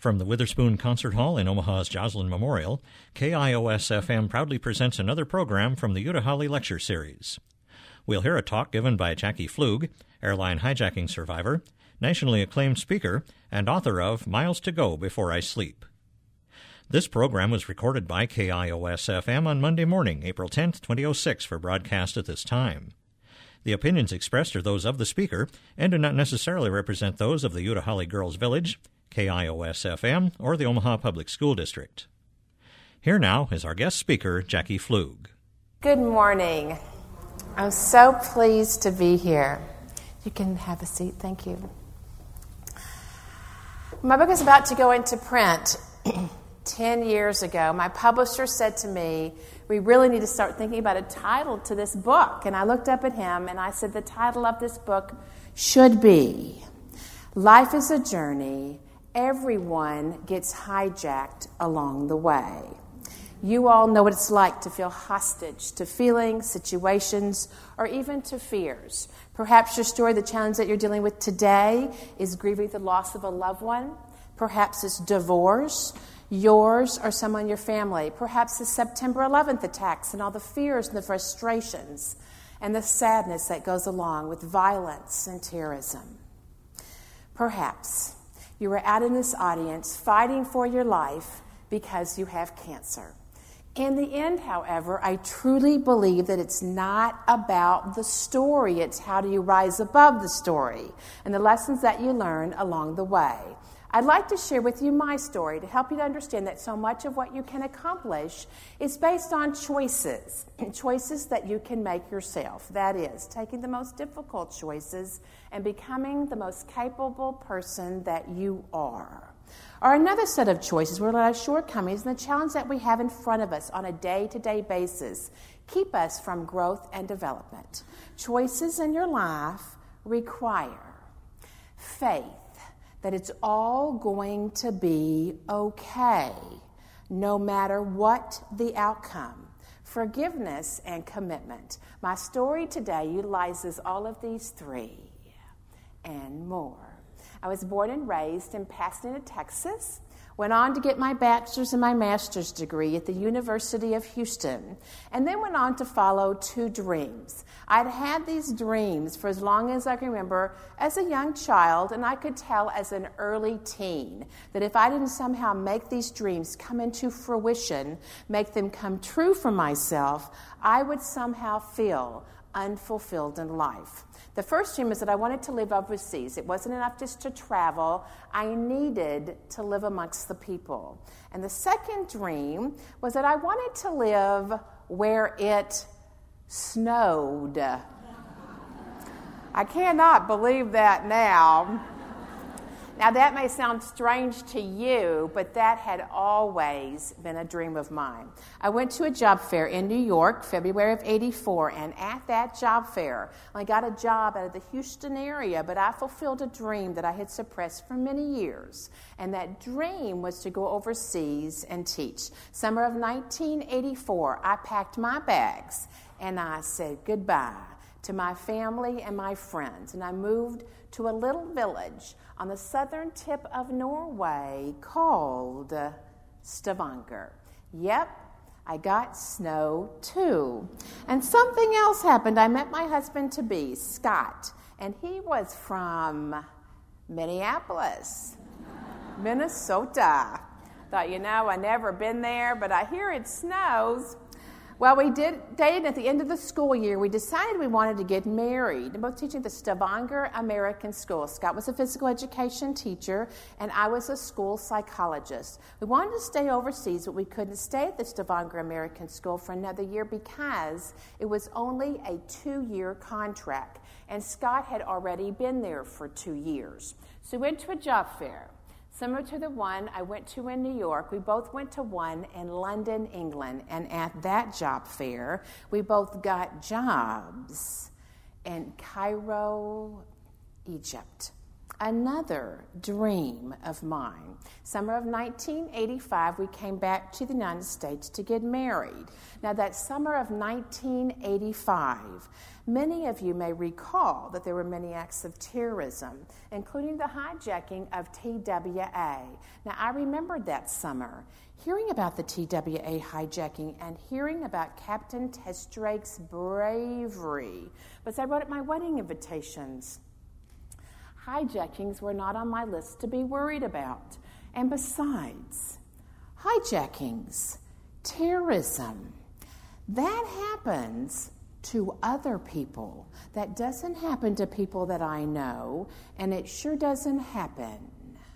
From the Witherspoon Concert Hall in Omaha's Joslyn Memorial, KIOS-FM proudly presents another program from the Utah Lecture Series. We'll hear a talk given by Jackie Flug, airline hijacking survivor, nationally acclaimed speaker, and author of Miles to Go Before I Sleep. This program was recorded by KIOS-FM on Monday morning, April 10, 2006, for broadcast at this time. The opinions expressed are those of the speaker and do not necessarily represent those of the Utah Girls Village, KIOS-FM, or the Omaha Public School District. Here now is our guest speaker, Jackie Flug. Good morning. I'm so pleased to be here. You can have a seat. Thank you. My book is about to go into print. 10 years ago, my publisher said to me, we really need to start thinking about a title to this book. And I looked up at him and I said, the title of this book should be, Life is a Journey. Everyone gets hijacked along the way. You all know what it's like to feel hostage to feelings, situations, or even to fears. Perhaps your story, the challenge that you're dealing with today, is grieving the loss of a loved one. Perhaps it's divorce, yours or someone in your family. Perhaps it's September 11th attacks and all the fears and the frustrations and the sadness that goes along with violence and terrorism. Perhaps you are out in this audience fighting for your life because you have cancer. In the end, however, I truly believe that it's not about the story. It's how do you rise above the story and the lessons that you learn along the way. I'd like to share with you my story to help you to understand that so much of what you can accomplish is based on choices, choices that you can make yourself. That is, taking the most difficult choices and becoming the most capable person that you are. Or another set of choices where our shortcomings and the challenge that we have in front of us on a day-to-day basis keep us from growth and development. Choices in your life require faith that it's all going to be okay, no matter what the outcome. Forgiveness and commitment. My story today utilizes all of these three and more. I was born and raised in Pasadena, Texas. Went on to get my bachelor's and my master's degree at the University of Houston, and then went on to follow two dreams. I'd had these dreams for as long as I can remember as a young child, and I could tell as an early teen that if I didn't somehow make these dreams come into fruition, make them come true for myself, I would somehow feel unfulfilled in life. The first dream is that I wanted to live overseas. It wasn't enough just to travel. I needed to live amongst the people. And the second dream was that I wanted to live where it snowed. I cannot believe that now. Now, that may sound strange to you, but that had always been a dream of mine. I went to a job fair in New York, February of '84, and at that job fair, I got a job out of the Houston area, but I fulfilled a dream that I had suppressed for many years, and that dream was to go overseas and teach. Summer of 1984, I packed my bags, and I said goodbye to my family and my friends, and I moved to a little village on the southern tip of Norway called Stavanger. Yep, I got snow too. And something else happened. I met my husband-to-be, Scott, and he was from Minneapolis, Minnesota. Thought, I never been there, but I hear it snows. Well, we dated at the end of the school year. We decided we wanted to get married. We're both teaching at the Stavanger American School. Scott was a physical education teacher, and I was a school psychologist. We wanted to stay overseas, but we couldn't stay at the Stavanger American School for another year because it was only a 2-year contract, and Scott had already been there for 2 years. So we went to a job fair. Similar to the one I went to in New York, we both went to one in London, England, and at that job fair, we both got jobs in Cairo, Egypt. Another dream of mine. Summer of 1985, we came back to the United States to get married. Now, that summer of 1985, many of you may recall that there were many acts of terrorism, including the hijacking of TWA. Now, I remembered that summer, hearing about the TWA hijacking and hearing about Captain Tess Drake's bravery. But I wrote up my wedding invitations. Hijackings were not on my list to be worried about. And besides, hijackings, terrorism, that happens to other people. That doesn't happen to people that I know, and it sure doesn't happen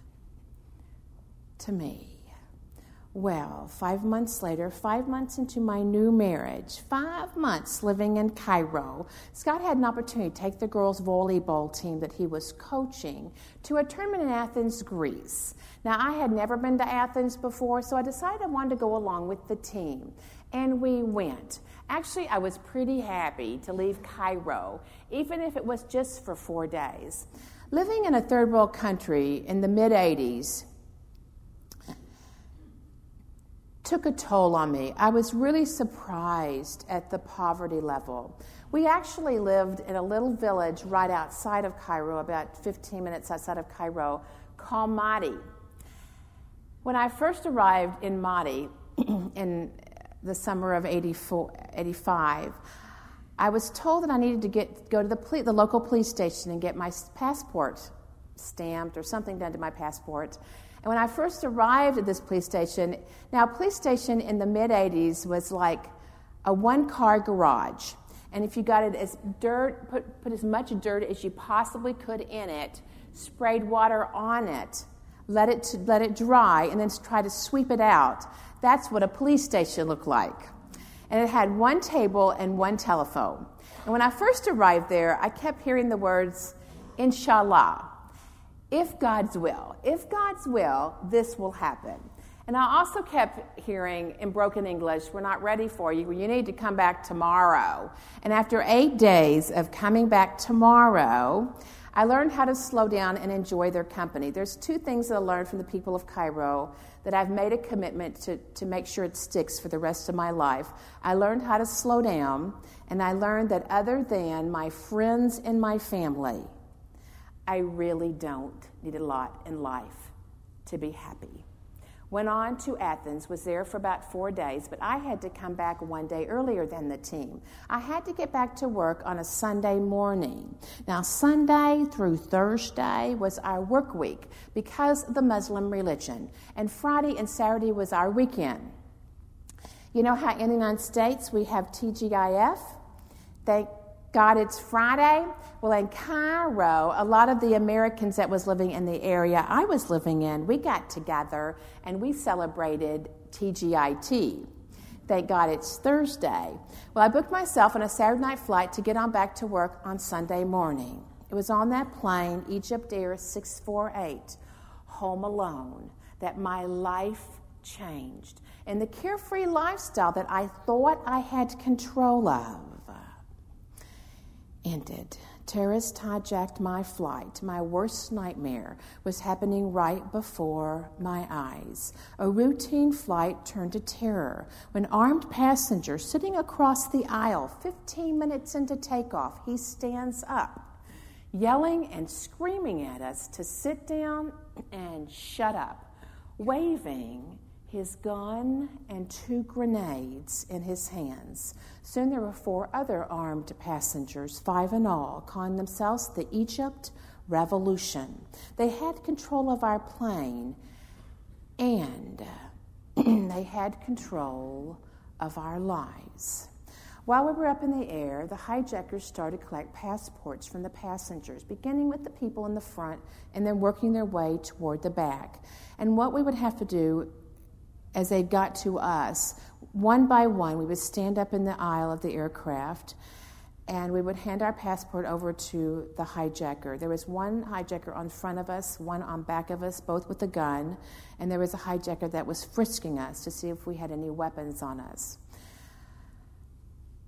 to me. Well, 5 months later, 5 months into my new marriage, 5 months living in Cairo, Scott had an opportunity to take the girls' volleyball team that he was coaching to a tournament in Athens, Greece. Now, I had never been to Athens before, so I decided I wanted to go along with the team. And we went. Actually, I was pretty happy to leave Cairo, even if it was just for 4 days. Living in a third world country in the mid-'80s, took a toll on me. I was really surprised at the poverty level. We actually lived in a little village right outside of Cairo, about 15 minutes outside of Cairo, called Madi. When I first arrived in Madi in the summer of 85, I was told that I needed to go to the local police station and get my passport stamped or something done to my passport. And when I first arrived at this police station, now a police station in the mid-'80s was like a one-car garage. And if you got it as dirt, put as much dirt as you possibly could in it, sprayed water on it, let it dry, and then try to sweep it out. That's what a police station looked like. And it had one table and one telephone. And when I first arrived there, I kept hearing the words, Inshallah. If God's will, this will happen. And I also kept hearing in broken English, we're not ready for you. You need to come back tomorrow. And after 8 days of coming back tomorrow, I learned how to slow down and enjoy their company. There's 2 things that I learned from the people of Cairo that I've made a commitment to make sure it sticks for the rest of my life. I learned how to slow down, and I learned that other than my friends and my family, I really don't need a lot in life to be happy. Went on to Athens, was there for about 4 days, but I had to come back 1 day earlier than the team. I had to get back to work on a Sunday morning. Now, Sunday through Thursday was our work week because of the Muslim religion, and Friday and Saturday was our weekend. You know how in the United States we have TGIF? Thank God it's Friday. Well, in Cairo, a lot of the Americans that was living in the area I was living in, we got together and we celebrated TGIT. Thank God it's Thursday. Well, I booked myself on a Saturday night flight to get on back to work on Sunday morning. It was on that plane, Egypt Air 648, home alone, that my life changed. And the carefree lifestyle that I thought I had control of ended. Terrorists hijacked my flight. My worst nightmare was happening right before my eyes. A routine flight turned to terror when armed passenger sitting across the aisle 15 minutes into takeoff, he stands up, yelling and screaming at us to sit down and shut up, waving his gun and 2 grenades in his hands. Soon there were 4 other armed passengers, 5 in all, calling themselves the Egypt Revolution. They had control of our plane, and they had control of our lives. While we were up in the air, the hijackers started to collect passports from the passengers, beginning with the people in the front and then working their way toward the back. And what we would have to do as they got to us, one by one, we would stand up in the aisle of the aircraft and we would hand our passport over to the hijacker. There was one hijacker on front of us, one on back of us, both with a gun, and there was a hijacker that was frisking us to see if we had any weapons on us.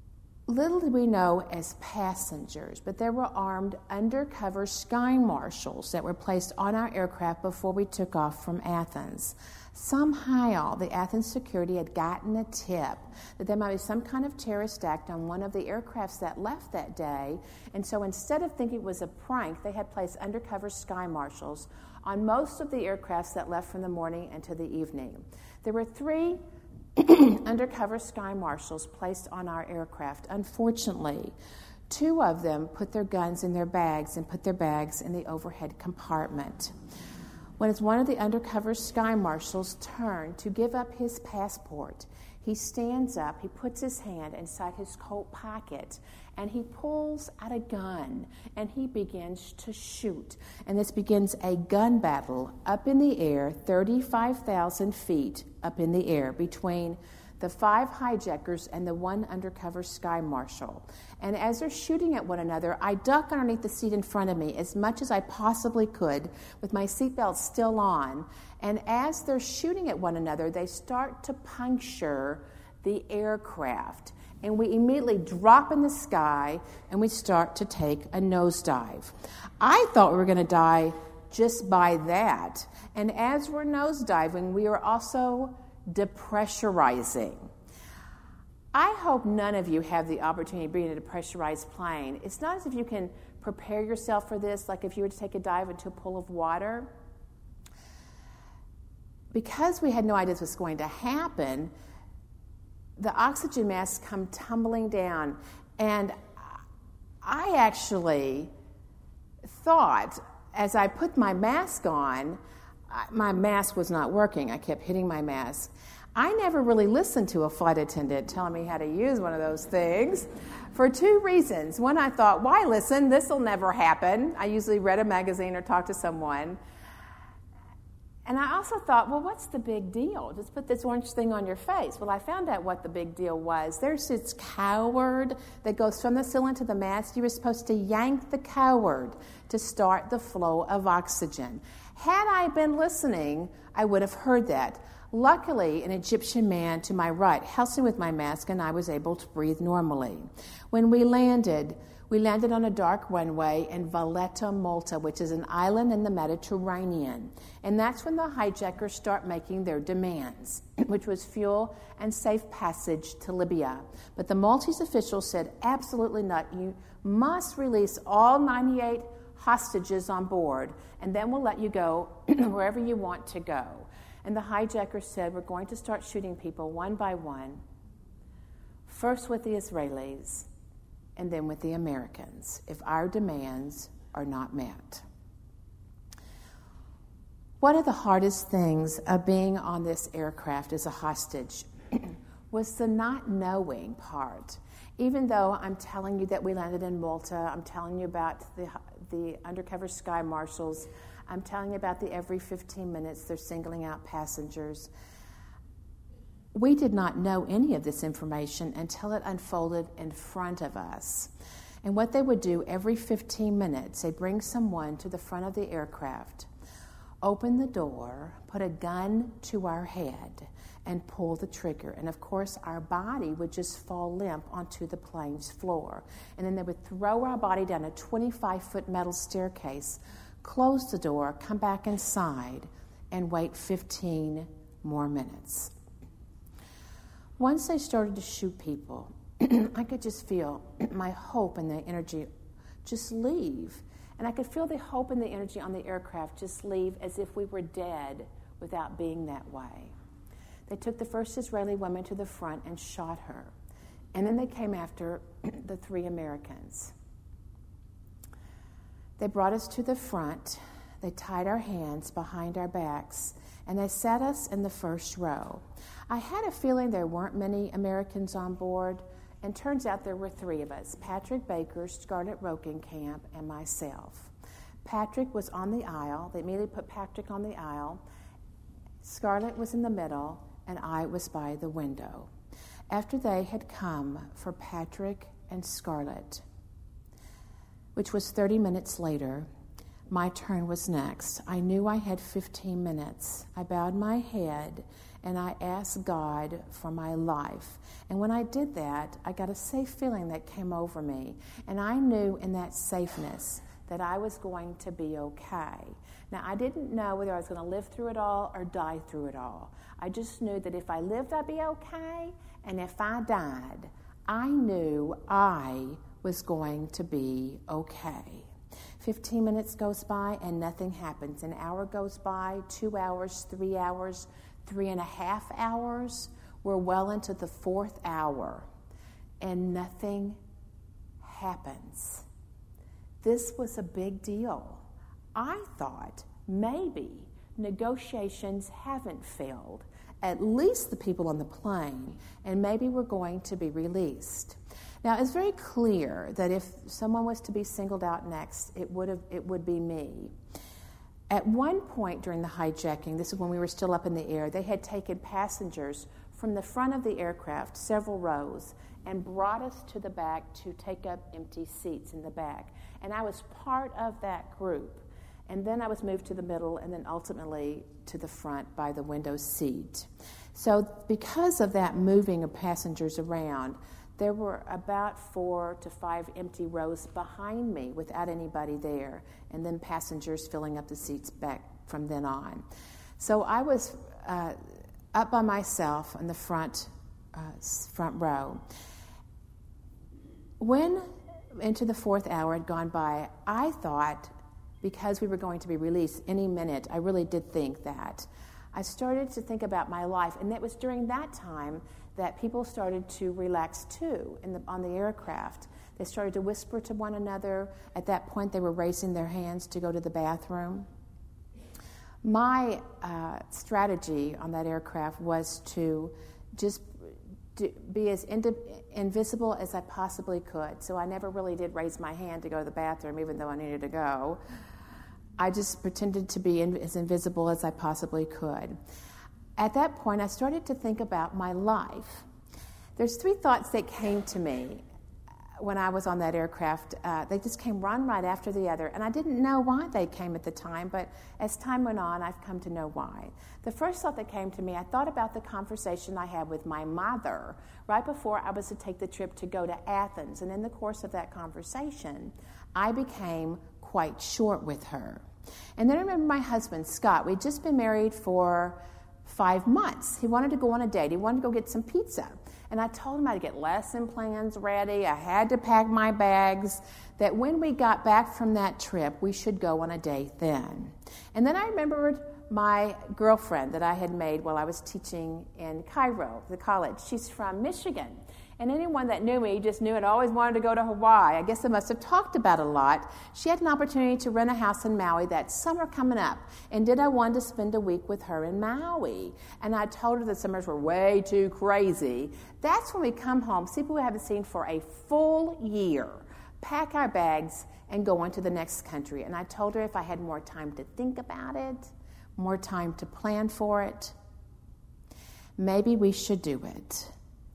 Little did we know as passengers, but there were armed undercover sky marshals that were placed on our aircraft before we took off from Athens. Somehow, the Athens security had gotten a tip that there might be some kind of terrorist act on one of the aircrafts that left that day, and so instead of thinking it was a prank, they had placed undercover sky marshals on most of the aircrafts that left from the morning into the evening. There were 3 undercover sky marshals placed on our aircraft. Unfortunately, 2 of them put their guns in their bags and put their bags in the overhead compartment. When it's one of the undercover sky marshals' turn to give up his passport, he stands up, he puts his hand inside his coat pocket, and he pulls out a gun, and he begins to shoot. And this begins a gun battle up in the air, 35,000 feet up in the air, between the 5 hijackers and the 1 undercover sky marshal. And as they're shooting at one another, I duck underneath the seat in front of me as much as I possibly could with my seatbelt still on. And as they're shooting at one another, they start to puncture the aircraft. And we immediately drop in the sky and we start to take a nosedive. I thought we were going to die just by that. And as we're nosediving, we are also depressurizing. I hope none of you have the opportunity of being in a depressurized plane. It's not as if you can prepare yourself for this, like if you were to take a dive into a pool of water. Because we had no idea this was going to happen, the oxygen masks come tumbling down. And I actually thought, as I put my mask on, my mask was not working. I kept hitting my mask. I never really listened to a flight attendant telling me how to use one of those things for 2 reasons. One, I thought, why listen? This will never happen. I usually read a magazine or talked to someone. And I also thought, well, what's the big deal? Just put this orange thing on your face. Well, I found out what the big deal was. There's this coward that goes from the cylinder to the mask. You were supposed to yank the coward to start the flow of oxygen. Had I been listening, I would have heard that. Luckily, an Egyptian man to my right helped me with my mask, and I was able to breathe normally. When we landed on a dark runway in Valletta, Malta, which is an island in the Mediterranean. And that's when the hijackers start making their demands, which was fuel and safe passage to Libya. But the Maltese officials said, absolutely not. You must release all 98 hostages on board, and then we'll let you go wherever you want to go. And the hijackers said, we're going to start shooting people one by one, first with the Israelis, and then with the Americans, if our demands are not met. One of the hardest things of being on this aircraft as a hostage was the not knowing part. Even though I'm telling you that we landed in Malta, I'm telling you about the undercover sky marshals, I'm telling you about the every 15 minutes they're singling out passengers. We did not know any of this information until it unfolded in front of us. And what they would do every 15 minutes, they'd bring someone to the front of the aircraft, open the door, put a gun to our head, and pull the trigger. And of course, our body would just fall limp onto the plane's floor. And then they would throw our body down a 25-foot metal staircase, close the door, come back inside, and wait 15 more minutes. Once they started to shoot people, I could just feel my hope and the energy just leave. And I could feel the hope and the energy on the aircraft just leave as if we were dead without being that way. They took the first Israeli woman to the front and shot her. And then they came after the 3 Americans. They brought us to the front. They tied our hands behind our backs, and they sat us in the first row. I had a feeling there weren't many Americans on board, and turns out there were 3 of us, Patrick Baker, Scarlett Rokenkamp, and myself. Patrick was on the aisle. They immediately put Patrick on the aisle. Scarlett was in the middle, and I was by the window. After they had come for Patrick and Scarlett, which was 30 minutes later, my turn was next. I knew I had 15 minutes. I bowed my head and I asked God for my life. And when I did that, I got a safe feeling that came over me. And I knew in that safeness that I was going to be okay. Now, I didn't know whether I was going to live through it all or die through it all. I just knew that if I lived, I'd be okay. And if I died, I knew I was going to be okay. 15 minutes goes by and nothing happens. An hour goes by, 2 hours, 3 hours, 3.5 hours. We're well into the 4th hour and nothing happens. This was a big deal. I thought maybe negotiations haven't failed, at least the people on the plane, and maybe we're going to be released. Now, it's very clear that if someone was to be singled out next, it would be me. At one point during the hijacking, this is when we were still up in the air, they had taken passengers from the front of the aircraft, several rows, and brought us to the back to take up empty seats in the back. And I was part of that group. And then I was moved to the middle and then ultimately to the front by the window seat. So because of that moving of passengers around, there were about 4 to 5 empty rows behind me without anybody there, and then passengers filling up the seats back from then on. So I was up by myself in the front row. When into the 4th hour had gone by, I thought, because we were going to be released any minute, I really did think that. I started to think about my life, and it was during that time that people started to relax too on the aircraft. They started to whisper to one another. At that point, they were raising their hands to go to the bathroom. My strategy on that aircraft was to just be as invisible as I possibly could. So I never really did raise my hand to go to the bathroom, even though I needed to go. I just pretended to be as invisible as I possibly could. At that point, I started to think about my life. There's 3 thoughts that came to me when I was on that aircraft. They just came one right after the other, and I didn't know why they came at the time, but as time went on, I've come to know why. The first thought that came to me, I thought about the conversation I had with my mother right before I was to take the trip to go to Athens, and in the course of that conversation, I became quite short with her. And then I remember my husband, Scott. We'd just been married for 5 months. He wanted to go on a date. He wanted to go get some pizza. And I told him I had to get lesson plans ready. I had to pack my bags, that when we got back from that trip, we should go on a date then. And then I remembered my girlfriend that I had made while I was teaching in Cairo, the college. She's from Michigan. And anyone that knew me just knew I'd always wanted to go to Hawaii. I guess I must have talked about it a lot. She had an opportunity to rent a house in Maui that summer coming up. And did I want to spend a week with her in Maui? And I told her the summers were way too crazy. That's when we come home, see people we haven't seen for a full year, pack our bags, and go on to the next country. And I told her if I had more time to think about it, more time to plan for it, maybe we should do it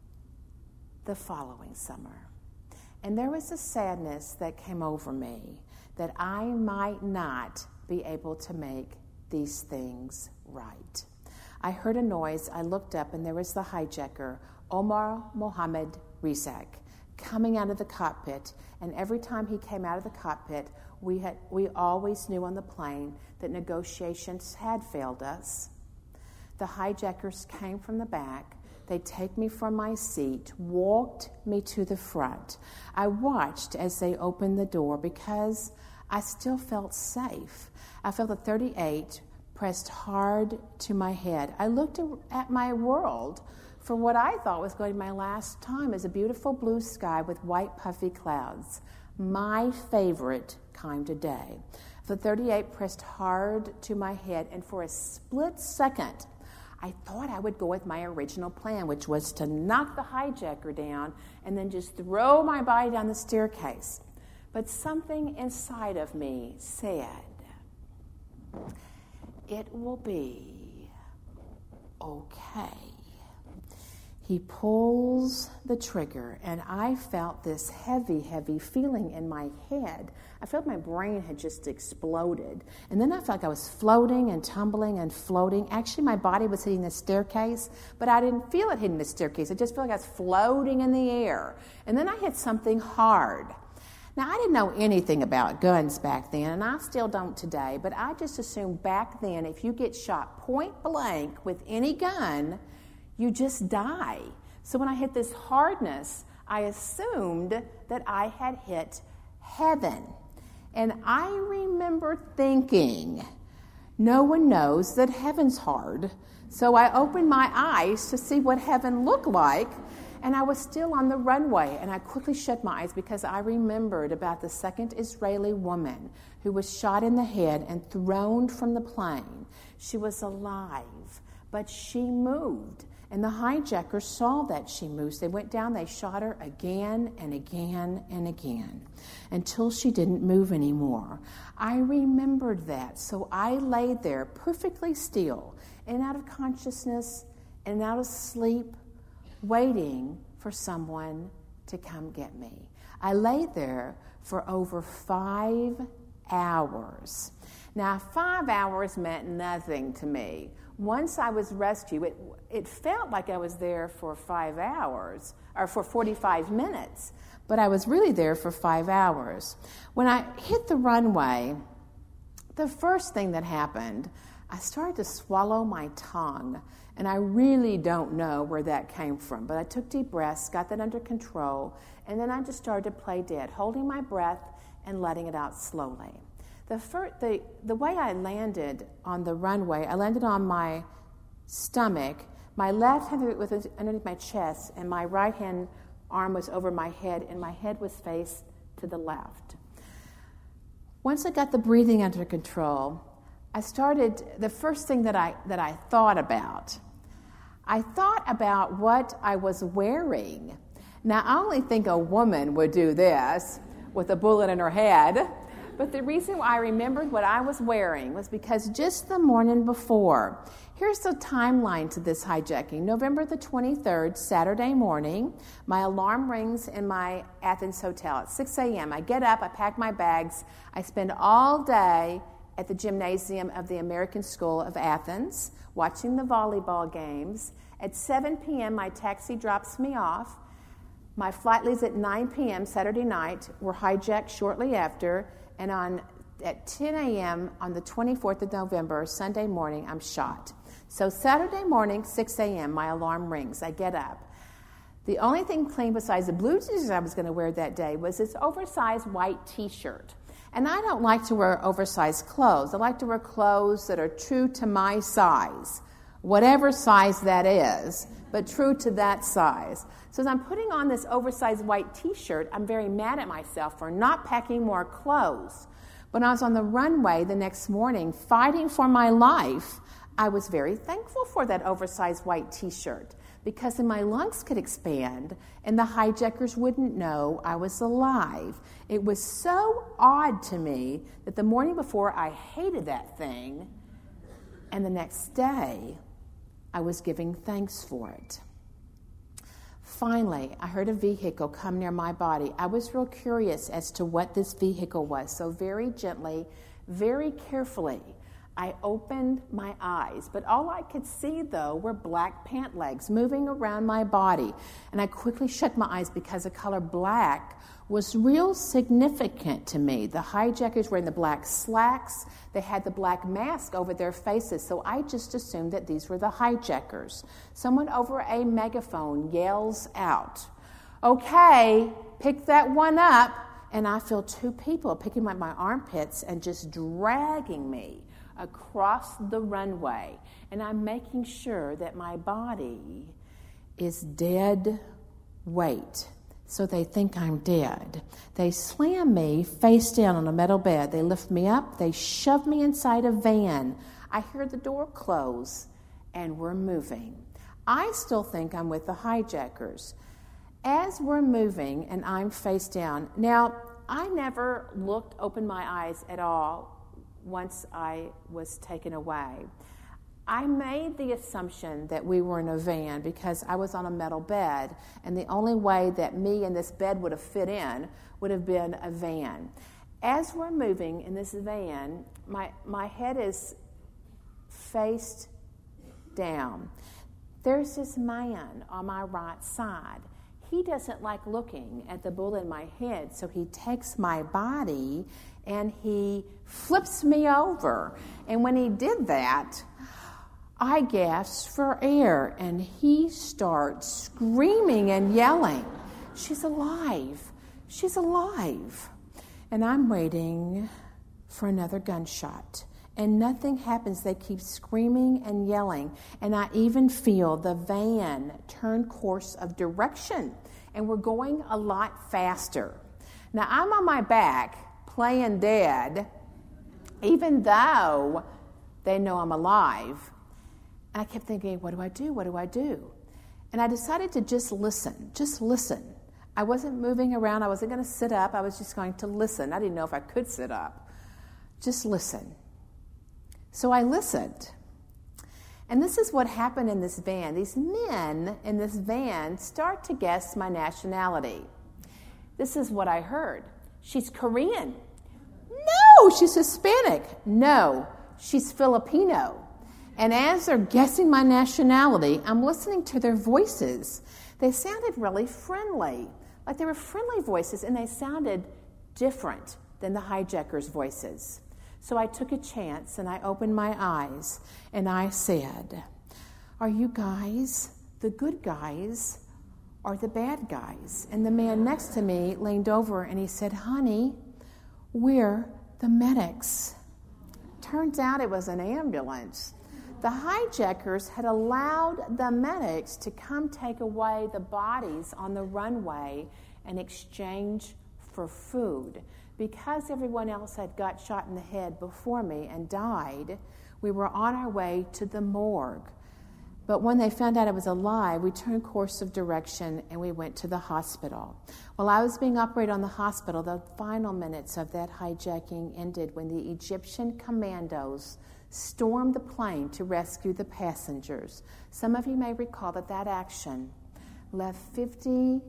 the following summer. And there was a sadness that came over me that I might not be able to make these things right. I heard a noise. I looked up, and there was the hijacker, Omar Mohammed Rizak, coming out of the cockpit. And every time he came out of the cockpit, we always knew on the plane that negotiations had failed us. The hijackers came from the back. They take me from my seat, walked me to the front. I watched as they opened the door because I still felt safe. I felt the .38 pressed hard to my head. I looked at my world for what I thought was going to be my last time as a beautiful blue sky with white puffy clouds, my favorite kind of day. The .38 pressed hard to my head, and for a split second, I thought I would go with my original plan, which was to knock the hijacker down and then just throw my body down the staircase. But something inside of me said, it will be okay. He pulls the trigger, and I felt this heavy, heavy feeling in my head. I felt my brain had just exploded. And then I felt like I was floating and tumbling and floating. Actually, my body was hitting the staircase, but I didn't feel it hitting the staircase. I just felt like I was floating in the air. And then I hit something hard. Now, I didn't know anything about guns back then, and I still don't today, but I just assumed back then if you get shot point blank with any gun, you just die. So when I hit this hardness, I assumed that I had hit heaven. And I remember thinking, no one knows that heaven's hard. So I opened my eyes to see what heaven looked like, and I was still on the runway. And I quickly shut my eyes because I remembered about the second Israeli woman who was shot in the head and thrown from the plane. She was alive, but she moved. And the hijackers saw that she moved. They went down, they shot her again and again and again until she didn't move anymore. I remembered that. So I lay there perfectly still, in and out of consciousness, in and out of sleep, waiting for someone to come get me. I lay there for over 5 hours. Now, 5 hours meant nothing to me. Once I was rescued, it felt like I was there for 5 hours, or for 45 minutes, but I was really there for 5 hours. When I hit the runway, the first thing that happened, I started to swallow my tongue, and I really don't know where that came from, but I took deep breaths, got that under control, and then I just started to play dead, holding my breath and letting it out slowly. The way I landed on the runway, I landed on my stomach. My left hand was underneath my chest, and my right hand arm was over my head, and my head was faced to the left. Once I got the breathing under control, the first thing that I thought about what I was wearing. Now, I only think a woman would do this with a bullet in her head. But the reason why I remembered what I was wearing was because just the morning before, here's the timeline to this hijacking. November the 23rd, Saturday morning, my alarm rings in my Athens hotel at 6 a.m. I get up, I pack my bags, I spend all day at the gymnasium of the American School of Athens, watching the volleyball games. At 7 p.m., my taxi drops me off. My flight leaves at 9 p.m. Saturday night. We're hijacked shortly after. And at 10 a.m. on the 24th of November, Sunday morning, I'm shot. So Saturday morning, 6 a.m., my alarm rings. I get up. The only thing clean besides the blue t-shirt I was going to wear that day was this oversized white t-shirt. And I don't like to wear oversized clothes. I like to wear clothes that are true to my size, whatever size that is, but true to that size. So as I'm putting on this oversized white t-shirt, I'm very mad at myself for not packing more clothes. When I was on the runway the next morning fighting for my life, I was very thankful for that oversized white t-shirt because then my lungs could expand and the hijackers wouldn't know I was alive. It was so odd to me that the morning before I hated that thing, and the next day I was giving thanks for it. Finally, I heard a vehicle come near my body. I was real curious as to what this vehicle was, so very gently, very carefully, I opened my eyes. But all I could see, though, were black pant legs moving around my body. And I quickly shut my eyes because the color black was real significant to me. The hijackers were in the black slacks. They had the black mask over their faces, so I just assumed that these were the hijackers. Someone over a megaphone yells out, "Okay, pick that one up." And I feel two people picking up my armpits and just dragging me across the runway. And I'm making sure that my body is dead weight. So they think I'm dead. They slam me face down on a metal bed. They lift me up. They shove me inside a van. I hear the door close, and we're moving. I still think I'm with the hijackers. As we're moving, and I'm face down. Now, I never opened my eyes at all once I was taken away. I made the assumption that we were in a van because I was on a metal bed, and the only way that me and this bed would have fit in would have been a van. As we're moving in this van, my head is faced down. There's this man on my right side. He doesn't like looking at the bullet in my head, so he takes my body and he flips me over. And when he did that, I gasped for air, and he starts screaming and yelling, "She's alive! She's alive!" And I'm waiting for another gunshot. And nothing happens. They keep screaming and yelling. And I even feel the van turn course of direction. And we're going a lot faster. Now, I'm on my back playing dead, even though they know I'm alive. And I kept thinking, what do I do? What do I do? And I decided to just listen. Just listen. I wasn't moving around. I wasn't going to sit up. I was just going to listen. I didn't know if I could sit up. Just listen. So I listened. And this is what happened in this van. These men in this van start to guess my nationality. This is what I heard. She's Korean. No, she's Hispanic. No, she's Filipino. And as they're guessing my nationality, I'm listening to their voices. They sounded really friendly, like they were friendly voices, and they sounded different than the hijackers' voices. So I took a chance, and I opened my eyes, and I said, "Are you guys the good guys or the bad guys?" And the man next to me leaned over, and he said, "Honey, we're the medics." Turns out it was an ambulance. The hijackers had allowed the medics to come take away the bodies on the runway in exchange for food. Because everyone else had got shot in the head before me and died, we were on our way to the morgue. But when they found out I was alive, we turned course of direction and we went to the hospital. While I was being operated on the hospital, the final minutes of that hijacking ended when the Egyptian commandos stormed the plane to rescue the passengers. Some of you may recall that action left 59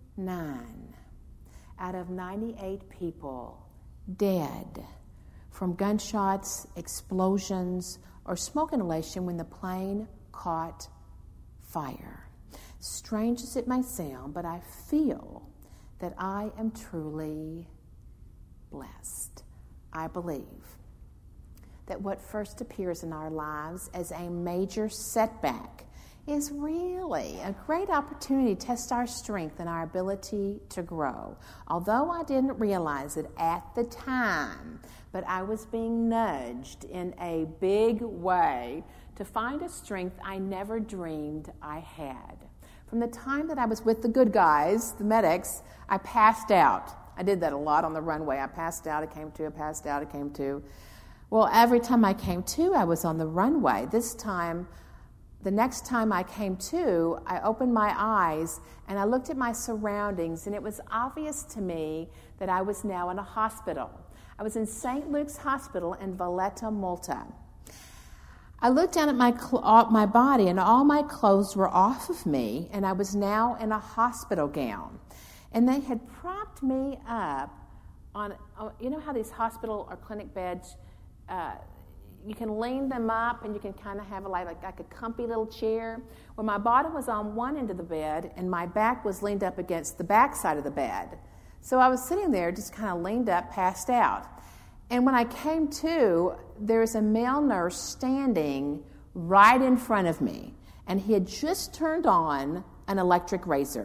out of 98 people dead from gunshots, explosions, or smoke inhalation when the plane caught fire. Strange as it may sound, but I feel that I am truly blessed. I believe that what first appears in our lives as a major setback is really a great opportunity to test our strength and our ability to grow. Although I didn't realize it at the time, but I was being nudged in a big way to find a strength I never dreamed I had. From the time that I was with the good guys, the medics, I passed out. I did that a lot on the runway. I passed out, I came to, I passed out, I came to. Well, every time I came to, I was on the runway. This time, the next time I came to, I opened my eyes and I looked at my surroundings, and it was obvious to me that I was now in a hospital. I was in St. Luke's Hospital in Valletta, Malta. I looked down at my body, and all my clothes were off of me, and I was now in a hospital gown. And they had propped me up on, you know how these hospital or clinic beds, you can lean them up and you can kind of have like a comfy little chair. Well, my bottom was on one end of the bed and my back was leaned up against the back side of the bed. So I was sitting there just kind of leaned up, passed out. And when I came to, there's a male nurse standing right in front of me, and he had just turned on an electric razor.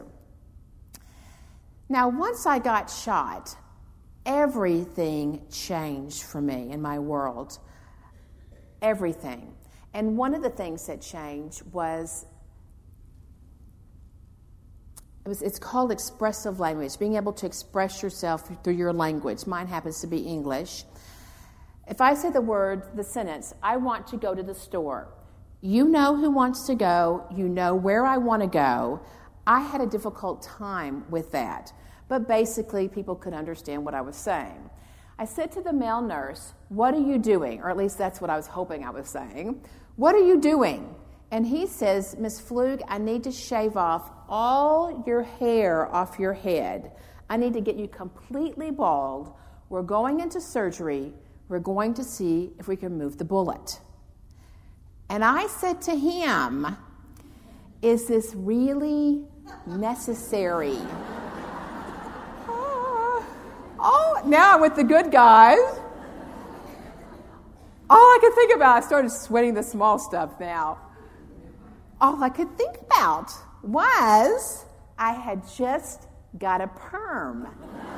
Now, once I got shot, everything changed for me in my world. Everything. And one of the things that changed was, it's called expressive language, being able to express yourself through your language. Mine happens to be English. If I say the sentence, "I want to go to the store," you know who wants to go, you know where I want to go. I had a difficult time with that, but basically people could understand what I was saying. I said to the male nurse, "What are you doing?" Or at least that's what I was hoping I was saying. What are you doing? And he says, Miss Flug, I need to shave off all your hair off your head. I need to get you completely bald. We're going into surgery. We're going to see if we can remove the bullet. And I said to him, is this really necessary? Oh, now with the good guys. All I could think about, I started sweating the small stuff now. All I could think about was I had just got a perm.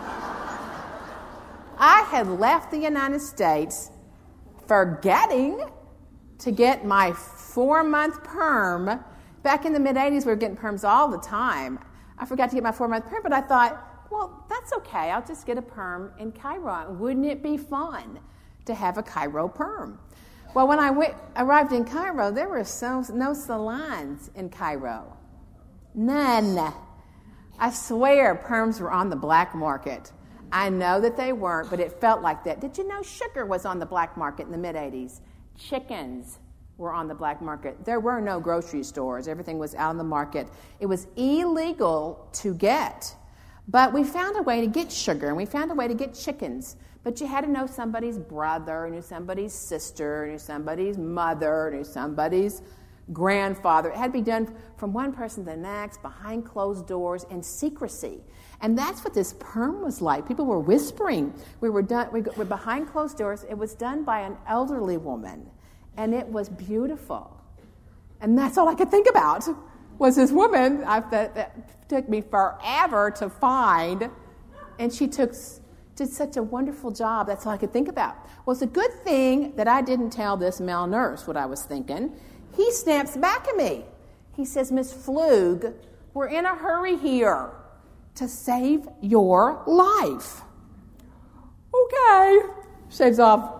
I had left the United States forgetting to get my 4-month perm. Back in the mid-'80s, we were getting perms all the time. I forgot to get my 4-month perm, but I thought, well, that's okay. I'll just get a perm in Cairo. Wouldn't it be fun to have a Cairo perm? Well, when I arrived in Cairo, there were no salons in Cairo. None. I swear perms were on the black market. I know that they weren't, but it felt like that. Did you know sugar was on the black market in the mid-'80s? Chickens were on the black market. There were no grocery stores. Everything was out on the market. It was illegal to get. But we found a way to get sugar, and we found a way to get chickens. But you had to know somebody's brother, knew somebody's sister, knew somebody's mother, knew somebody's grandfather. It had to be done from one person to the next, behind closed doors, in secrecy. And that's what this perm was like. People were whispering. We were behind closed doors. It was done by an elderly woman, and it was beautiful. And that's all I could think about was this woman that took me forever to find, and she did such a wonderful job. That's all I could think about. Well, it's a good thing that I didn't tell this male nurse what I was thinking. He snaps back at me. He says, Miss Flug, we're in a hurry here to save your life. Okay. Shaves off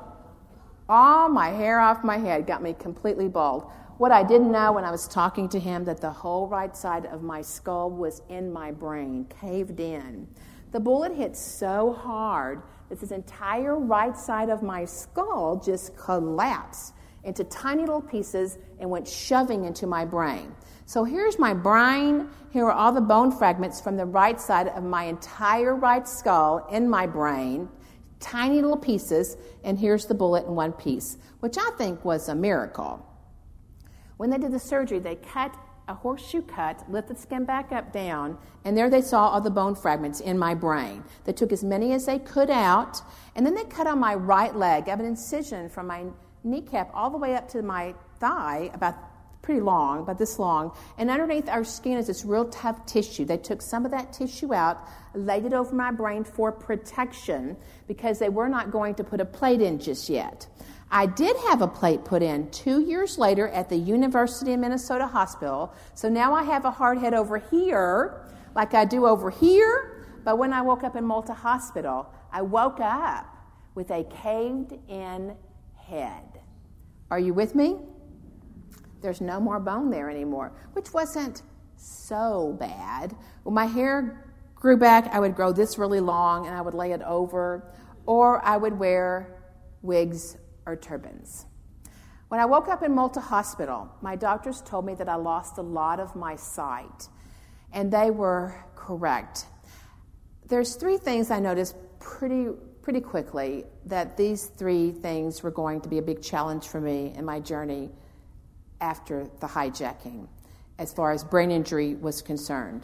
all my hair off my head, got me completely bald. What I didn't know when I was talking to him, that the whole right side of my skull was in my brain, caved in. The bullet hit so hard that this entire right side of my skull just collapsed into tiny little pieces and went shoving into my brain. So here's my brain. Here are all the bone fragments from the right side of my entire right skull in my brain, tiny little pieces, and here's the bullet in one piece, which I think was a miracle. When they did the surgery, they cut a horseshoe cut, lift the skin back up, down, and there they saw all the bone fragments in my brain. They took as many as they could out, and then they cut on my right leg. I have an incision from my kneecap all the way up to my thigh, pretty long, about this long, and underneath our skin is this real tough tissue. They took some of that tissue out, laid it over my brain for protection, because they were not going to put a plate in just yet. I did have a plate put in 2 years later at the University of Minnesota Hospital, so now I have a hard head over here, like I do over here, but when I woke up in Malta Hospital, I woke up with a caved-in head. Are you with me? There's no more bone there anymore, which wasn't so bad. When my hair grew back, I would grow this really long, and I would lay it over, or I would wear wigs or turbans. When I woke up in Malta Hospital, my doctors told me that I lost a lot of my sight, and they were correct. There's 3 things I noticed pretty quickly, that these 3 things were going to be a big challenge for me in my journey after the hijacking, as far as brain injury was concerned.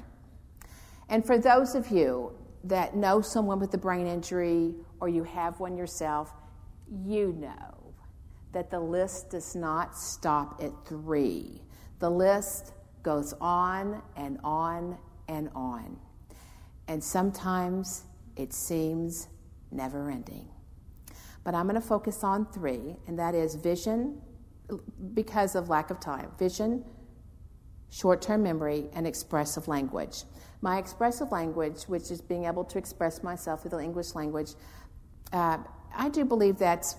And for those of you that know someone with a brain injury, or you have one yourself, you know that the list does not stop at 3. The list goes on and on and on. And sometimes it seems never ending. But I'm going to focus on 3, and that is vision, because of lack of time. Vision, short-term memory, and expressive language. My expressive language, which is being able to express myself through the English language, I do believe that's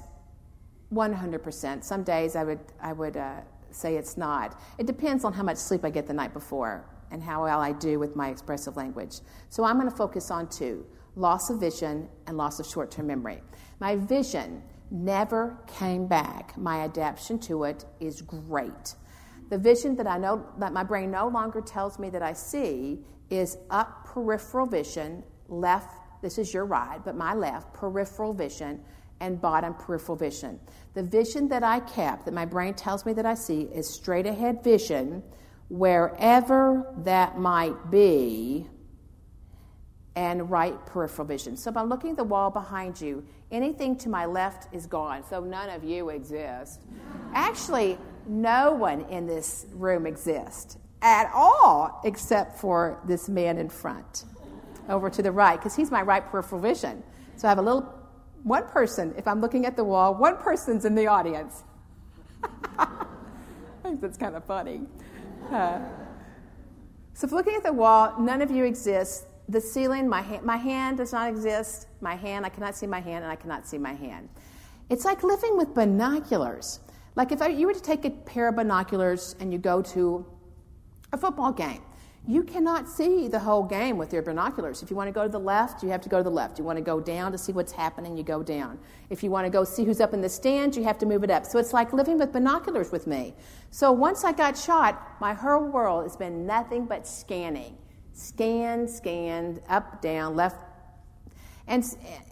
100%. Some days I would say it's not. It depends on how much sleep I get the night before and how well I do with my expressive language. So I'm going to focus on 2, loss of vision and loss of short-term memory. My vision, never came back. My adaptation to it is great. The vision that I know that my brain no longer tells me that I see is up peripheral vision, left, this is your right, but my left, peripheral vision, and bottom peripheral vision. The vision that I kept, that my brain tells me that I see, is straight ahead vision, wherever that might be, and right peripheral vision. So if I'm looking at the wall behind you, anything to my left is gone, so none of you exist. Actually, no one in this room exists at all except for this man in front over to the right, because he's my right peripheral vision. So I have one person, if I'm looking at the wall, one person's in the audience. I think that's kind of funny. So if looking at the wall, none of you exist. The ceiling, my hand does not exist. I cannot see my hand, and I cannot see my hand. It's like living with binoculars. Like if you were to take a pair of binoculars and you go to a football game, you cannot see the whole game with your binoculars. If you want to go to the left, you have to go to the left. You want to go down to see what's happening, you go down. If you want to go see who's up in the stands, you have to move it up. So it's like living with binoculars with me. So once I got shot, my whole world has been nothing but scanning. Scanned, up, down, left. And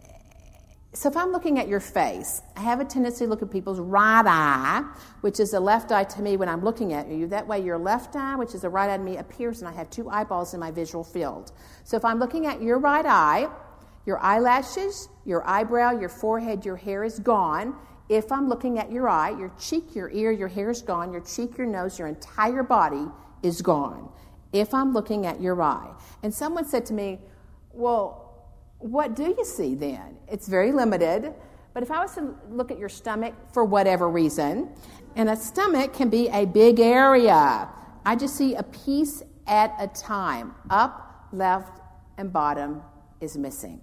so if I'm looking at your face, I have a tendency to look at people's right eye, which is the left eye to me when I'm looking at you. That way your left eye, which is the right eye to me, appears, and I have two eyeballs in my visual field. So if I'm looking at your right eye, your eyelashes, your eyebrow, your forehead, your hair is gone. If I'm looking at your eye, your cheek, your ear, your hair is gone. Your cheek, your nose, your entire body is gone. If I'm looking at your eye. And someone said to me, well, what do you see then? It's very limited. But if I was to look at your stomach for whatever reason, and a stomach can be a big area, I just see a piece at a time. Up, left, and bottom is missing.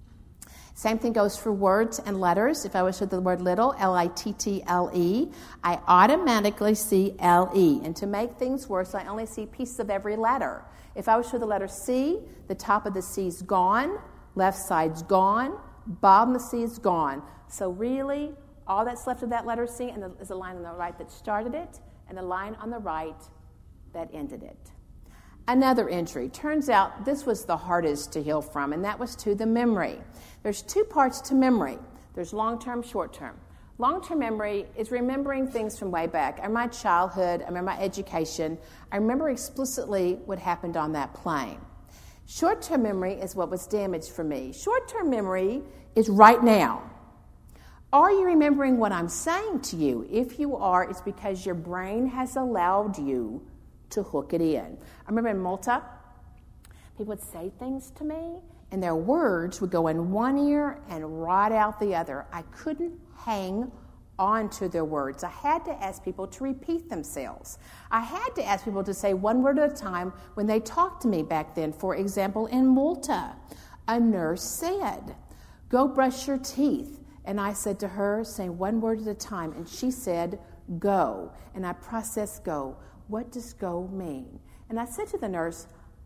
Same thing goes for words and letters. If I was to the word little, L-I-T-T-L-E, I automatically see L-E. And to make things worse, I only see pieces of every letter. If I was to the letter C, the top of the C is gone, left side's gone, bottom of the C is gone. So really, all that's left of that letter C is the line on the right that started it, and the line on the right that ended it. Another injury. Turns out this was the hardest to heal from, and that was to the memory. There's two parts to memory. There's long-term, short-term. Long-term memory is remembering things from way back. I remember my childhood. I remember my education. I remember explicitly what happened on that plane. Short-term memory is what was damaged for me. Short-term memory is right now. Are you remembering what I'm saying to you? If you are, it's because your brain has allowed you to hook it in. I remember in Malta, people would say things to me, and their words would go in one ear and right out the other. I couldn't hang on to their words. I had to ask people to repeat themselves. I had to ask people to say one word at a time when they talked to me back then. For example, in Malta, a nurse said, "Go brush your teeth." And I said to her, saying one word at a time, and she said, "Go." And I processed go. What does go mean? And I said to the nurse,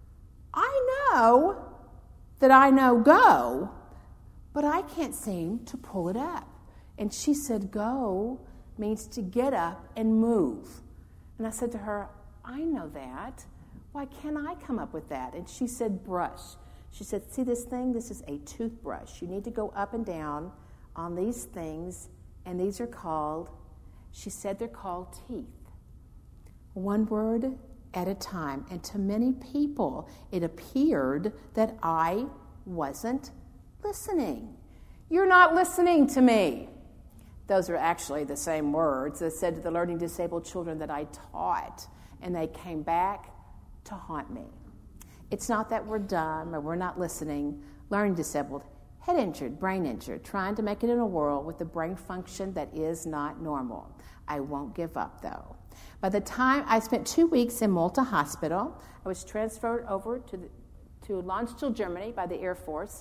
I know that I know go, but I can't seem to pull it up. And she said, go means to get up and move. And I said to her, I know that. Why can't I come up with that? And she said, brush. She said, see this thing? This is a toothbrush. You need to go up and down on these things, and these are called, she said they're called teeth. One word at a time. And to many people, it appeared that I wasn't listening. You're not listening to me. Those are actually the same words that said to the learning disabled children that I taught, and they came back to haunt me. It's not that we're dumb or we're not listening. Learning disabled, head injured, brain injured, trying to make it in a world with a brain function that is not normal. I won't give up, though. By the time I spent 2 weeks in Malta Hospital, I was transferred over to Landstuhl, Germany by the Air Force,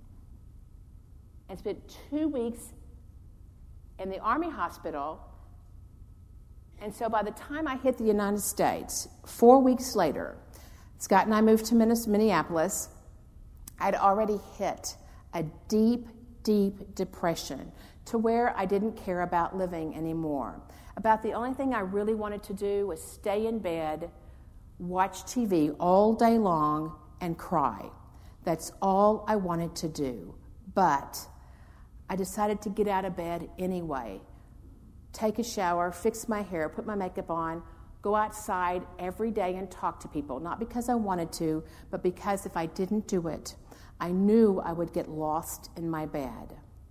and spent 2 weeks in the Army Hospital. And so by the time I hit the United States, 4 weeks later, Scott and I moved to Minneapolis. I'd already hit a deep, deep depression to where I didn't care about living anymore. About the only thing I really wanted to do was stay in bed, watch TV all day long, and cry. That's all I wanted to do. But I decided to get out of bed anyway, take a shower, fix my hair, put my makeup on, go outside every day and talk to people, not because I wanted to, but because if I didn't do it, I knew I would get lost in my bed.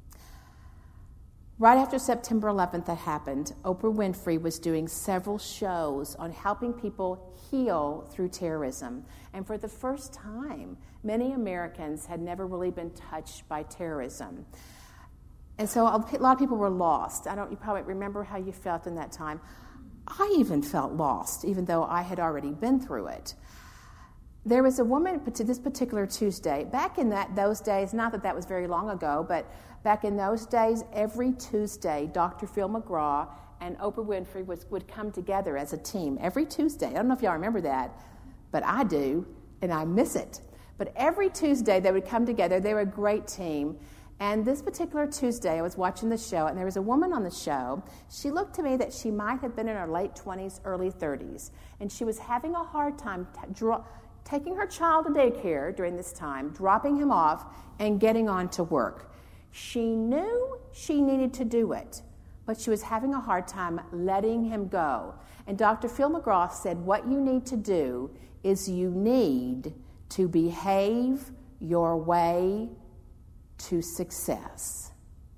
Right after September 11th that happened, Oprah Winfrey was doing several shows on helping people heal through terrorism. And for the first time, many Americans had never really been touched by terrorism. And so a lot of people were lost. You probably remember how you felt in that time. I even felt lost, even though I had already been through it. There was a woman this particular Tuesday. Back in those days, not that was very long ago, but back in those days, every Tuesday, Dr. Phil McGraw and Oprah Winfrey would come together as a team. Every Tuesday. I don't know if y'all remember that, but I do, and I miss it. But every Tuesday, they would come together. They were a great team. And this particular Tuesday, I was watching the show, and there was a woman on the show. She looked to me that she might have been in her late 20s, early 30s, and she was having a hard time taking her child to daycare during this time, dropping him off, and getting on to work. She knew she needed to do it, but she was having a hard time letting him go. And Dr. Phil McGraw said, what you need to do is you need to behave your way to success.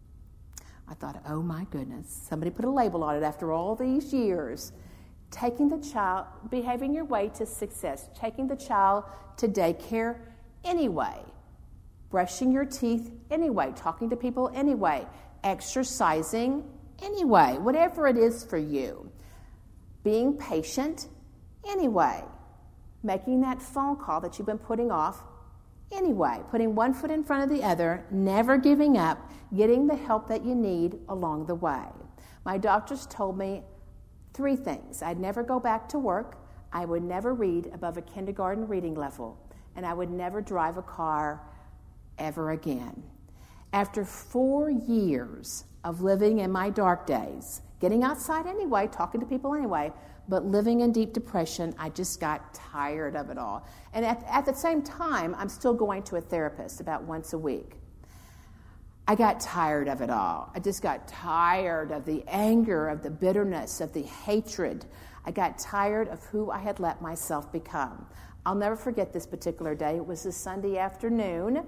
I thought, oh my goodness, somebody put a label on it after all these years. Behaving your way to success, taking the child to daycare anyway, brushing your teeth anyway, talking to people anyway, exercising anyway, whatever it is for you, being patient anyway, making that phone call that you've been putting off anyway, putting one foot in front of the other, never giving up, getting the help that you need along the way. My doctors told me 3 things. I'd never go back to work, I would never read above a kindergarten reading level, and I would never drive a car ever again. After 4 years of living in my dark days, getting outside anyway, talking to people anyway, but living in deep depression, I just got tired of it all. And at the same time, I'm still going to a therapist about once a week. I got tired of it all. I just got tired of the anger, of the bitterness, of the hatred. I got tired of who I had let myself become. I'll never forget this particular day. It was a Sunday afternoon.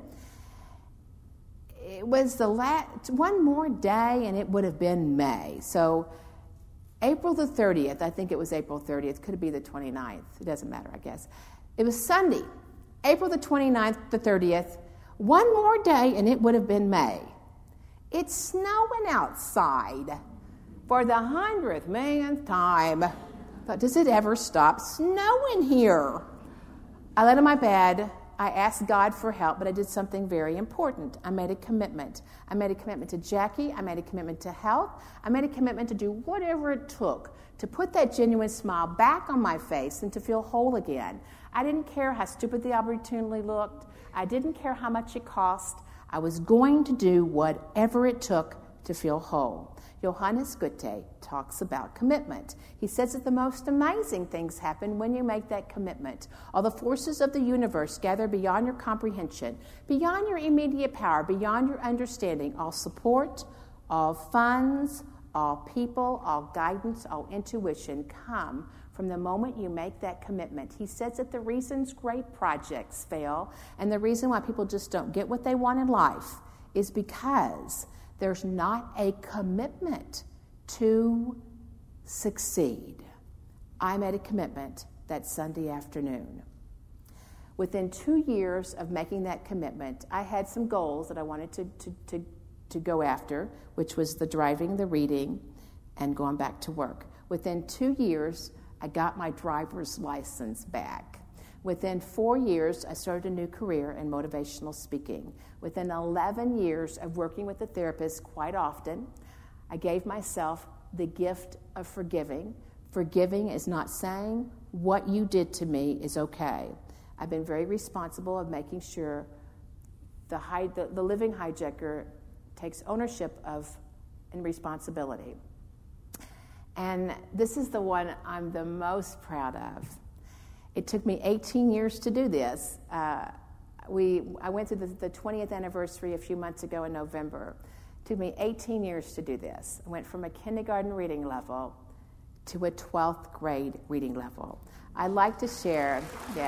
It was one more day, and it would have been May. So April the 30th, I think it was April 30th. Could it be the 29th? It doesn't matter, I guess. It was Sunday, April the 29th, the 30th. One more day, and it would have been May. It's snowing outside for the 100th millionth time. I thought, does it ever stop snowing here? I laid on my bed. I asked God for help, but I did something very important. I made a commitment. I made a commitment to Jackie. I made a commitment to health. I made a commitment to do whatever it took to put that genuine smile back on my face and to feel whole again. I didn't care how stupid the opportunity looked. I didn't care how much it cost. I was going to do whatever it took to feel whole. Johannes Goethe talks about commitment. He says that the most amazing things happen when you make that commitment. All the forces of the universe gather beyond your comprehension, beyond your immediate power, beyond your understanding. All support, all funds, all people, all guidance, all intuition come from the moment you make that commitment. He says that the reasons great projects fail and the reason why people just don't get what they want in life is because there's not a commitment to succeed. I made a commitment that Sunday afternoon. Within 2 years of making that commitment, I had some goals that I wanted to go after, which was the driving, the reading, and going back to work. Within 2 years, I got my driver's license back. Within 4 years, I started a new career in motivational speaking. Within 11 years of working with a therapist quite often, I gave myself the gift of forgiving. Forgiving is not saying what you did to me is okay. I've been very responsible of making sure the living hijacker takes ownership of and responsibility. And this is the one I'm the most proud of. It took me 18 years to do this. I went through the 20th anniversary a few months ago in November. It took me 18 years to do this. I went from a kindergarten reading level to a 12th grade reading level. I'd like to share,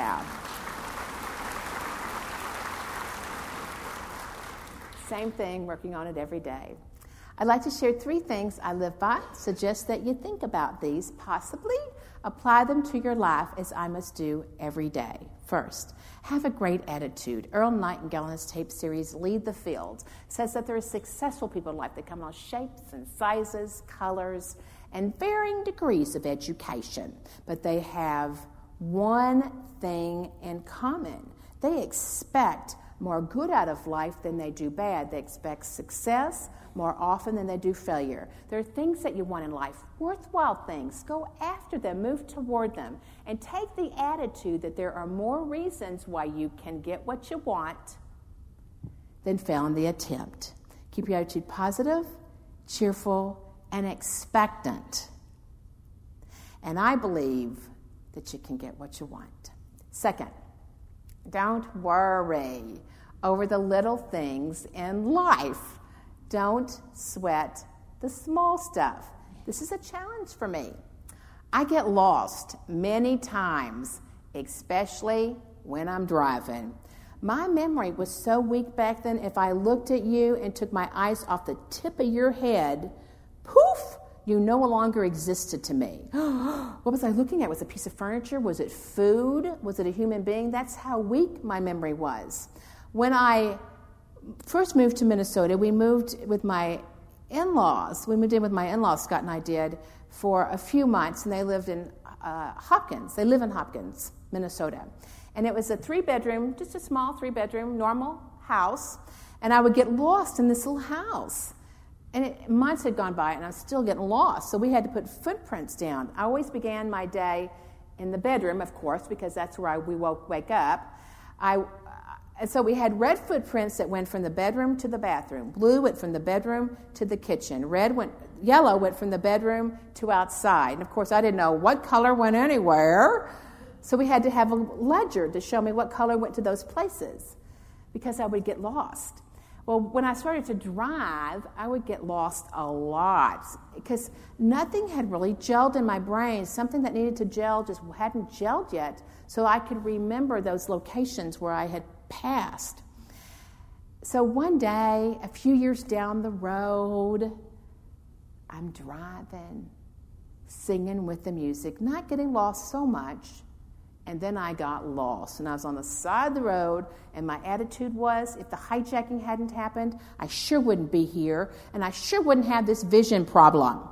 same thing, working on it every day. I'd like to share 3 things I live by, suggest that you think about these, possibly apply them to your life as I must do every day. First, have a great attitude. Earl Nightingale in his tape series, Lead the Field, says that there are successful people in life that come in all shapes and sizes, colors, and varying degrees of education. But they have one thing in common. They expect more good out of life than they do bad. They expect success more often than they do failure. There are things that you want in life, worthwhile things. Go after them, move toward them, and take the attitude that there are more reasons why you can get what you want than fail in the attempt. Keep your attitude positive, cheerful, and expectant. And I believe that you can get what you want. Second, don't worry over the little things in life. Don't sweat the small stuff. This is a challenge for me. I get lost many times, especially when I'm driving. My memory was so weak back then, if I looked at you and took my eyes off the tip of your head, poof, you no longer existed to me. What was I looking at? Was it a piece of furniture? Was it food? Was it a human being? That's how weak my memory was. When I first moved to Minnesota, we moved with my in-laws. We moved in with my in-laws, Scott and I did, for a few months, and they lived in Hopkins. They live in Hopkins, Minnesota. And it was a 3-bedroom, just a small 3-bedroom, normal house, and I would get lost in this little house. And months had gone by, and I was still getting lost, so we had to put footprints down. I always began my day in the bedroom, of course, because that's where we wake up. And so we had red footprints that went from the bedroom to the bathroom. Blue went from the bedroom to the kitchen. Yellow went from the bedroom to outside. And, of course, I didn't know what color went anywhere. So we had to have a ledger to show me what color went to those places because I would get lost. Well, when I started to drive, I would get lost a lot because nothing had really gelled in my brain. Something that needed to gel just hadn't gelled yet, so I could remember those locations where I had passed. So one day, a few years down the road, I'm driving, singing with the music, not getting lost so much. And then I got lost, and I was on the side of the road, and my attitude was, if the hijacking hadn't happened, I sure wouldn't be here, and I sure wouldn't have this vision problem.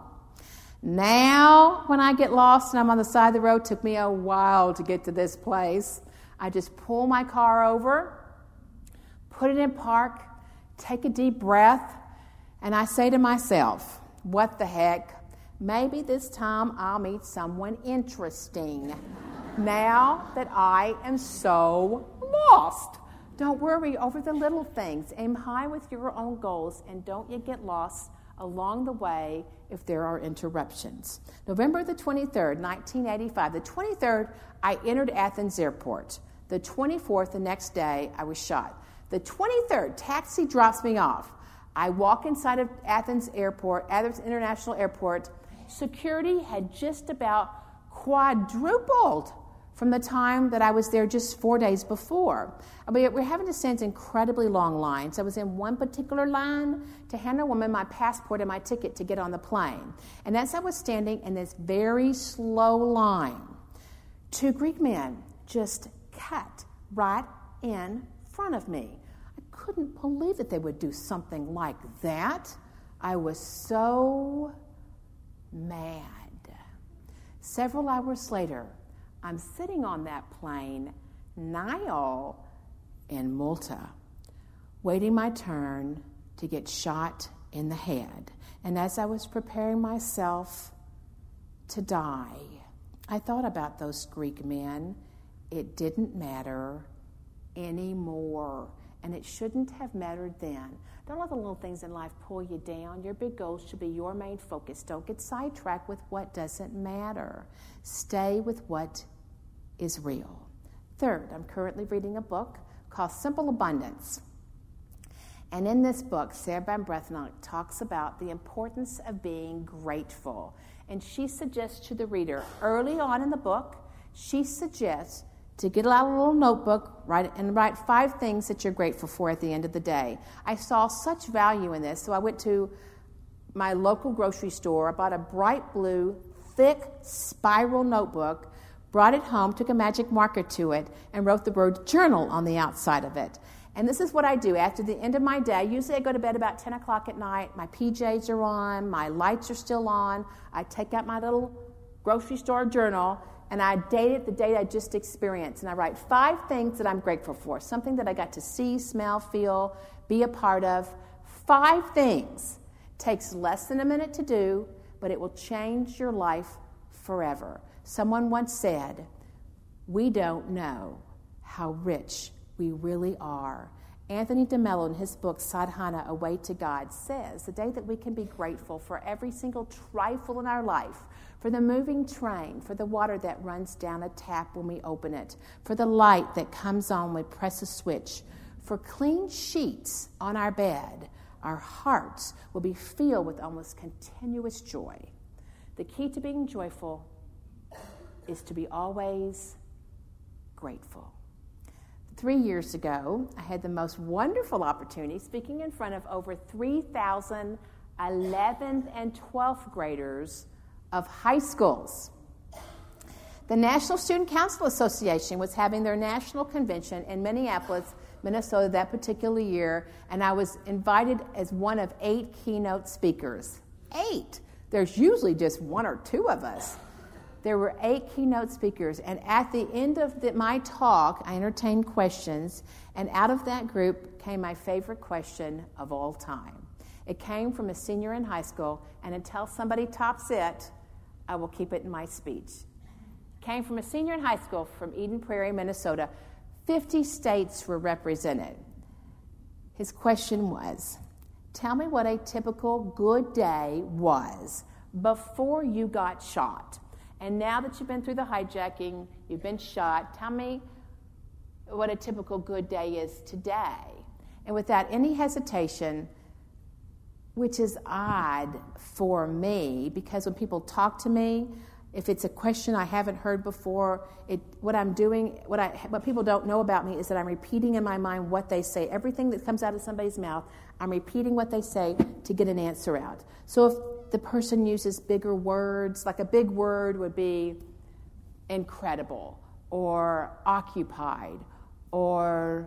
Now, when I get lost and I'm on the side of the road, it took me a while to get to this place. I just pull my car over, put it in park, take a deep breath, and I say to myself, what the heck? Maybe this time I'll meet someone interesting. Now that I am so lost. Don't worry over the little things. Aim high with your own goals, and don't you get lost along the way if there are interruptions. November the 23rd, 1985. The 23rd, I entered Athens Airport. The 24th, the next day, I was shot. The 23rd, taxi drops me off. I walk inside of Athens International Airport. Security had just about quadrupled from the time that I was there just 4 days before. We're having to stand incredibly long lines. I was in one particular line to hand a woman my passport and my ticket to get on the plane. And as I was standing in this very slow line, 2 Greek men just cut right in front of me. I couldn't believe that they would do something like that. I was so mad. Several hours later, I'm sitting on that plane, Nile, in Malta, waiting my turn to get shot in the head. And as I was preparing myself to die, I thought about those Greek men. It didn't matter anymore. and it shouldn't have mattered then. Don't let the little things in life pull you down. Your big goals should be your main focus. Don't get sidetracked with what doesn't matter. Stay with what is real. Third, I'm currently reading a book called Simple Abundance. And in this book, Sarah Van Brethenach talks about the importance of being grateful. And she suggests to the reader, early on in the book, she suggests to get out a little notebook, write 5 things that you're grateful for at the end of the day. I saw such value in this, so I went to my local grocery store. I bought a bright blue, thick, spiral notebook, brought it home, took a magic marker to it, and wrote the word journal on the outside of it. And this is what I do after the end of my day. Usually I go to bed about 10 o'clock at night. My PJs are on. My lights are still on. I take out my little grocery store journal, and I date it the date I just experienced. And I write 5 things that I'm grateful for, something that I got to see, smell, feel, be a part of. 5 things. Takes less than a minute to do, but it will change your life forever. Someone once said, we don't know how rich we really are. Anthony DeMello, in his book, Sadhana, A Way to God, says the day that we can be grateful for every single trifle in our life, for the moving train, for the water that runs down a tap when we open it, for the light that comes on when we press a switch, for clean sheets on our bed, our hearts will be filled with almost continuous joy. The key to being joyful is to be always grateful. 3 years ago, I had the most wonderful opportunity speaking in front of over 3,000 11th and 12th graders of high schools. The National Student Council Association was having their national convention in Minneapolis, Minnesota that particular year, and I was invited as one of 8 keynote speakers. 8! There's usually just 1 or 2 of us. There were 8 keynote speakers, and at the end of my talk, I entertained questions, and out of that group came my favorite question of all time. It came from a senior in high school, and until somebody tops it, I will keep it in my speech. It came from a senior in high school from Eden Prairie, Minnesota. 50 states were represented. His question was, tell me what a typical good day was before you got shot. And now that you've been through the hijacking, you've been shot, tell me what a typical good day is today. And without any hesitation, which is odd for me, because when people talk to me, if it's a question I haven't heard before, what people don't know about me is that I'm repeating in my mind what they say. Everything that comes out of somebody's mouth, I'm repeating what they say to get an answer out. So if the person uses bigger words, like a big word would be incredible, or occupied, or